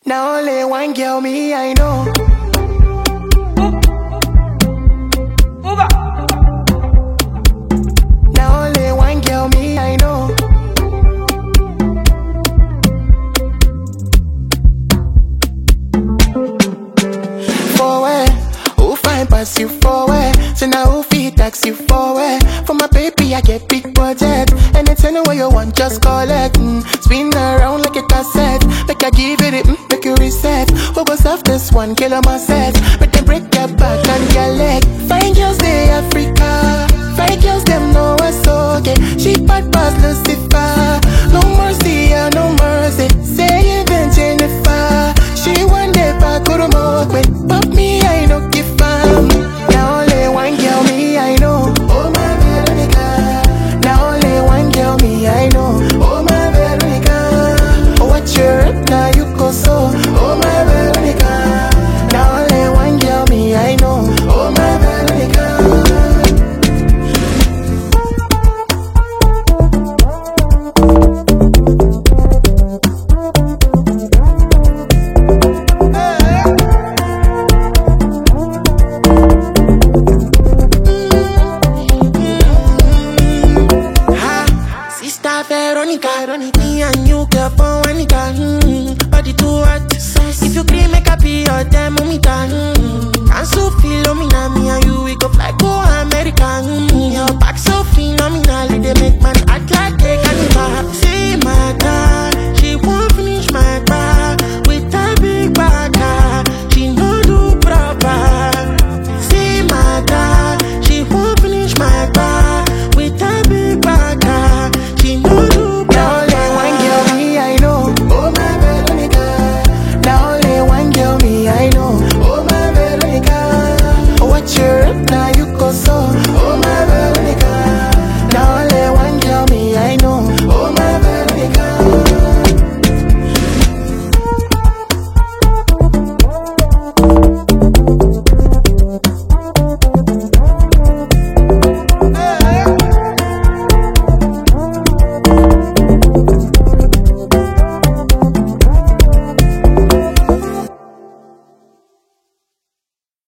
Now only one girl me I know. Now only one girl me I know. Forward, who find pass you forward? So now who feed tax you forward? For my baby I get big budget. Anything where you want just call it. Spin around like a cassette. Make I give it, make you reset. Who goes off this one, kill on my set. But they break your back and your leg. Fine girls they Africa. Fine girls them know what's okay. She bad pass Lucifer. No mercy, no mercy. Say even Jennifer. She one day back to the mouth with. But me I no give fam. Now only one girl me I know. Oh my Veronica. Now only one girl me I know. Oh my Veronica. Oh what you rap now you go so. Oh my Veronica.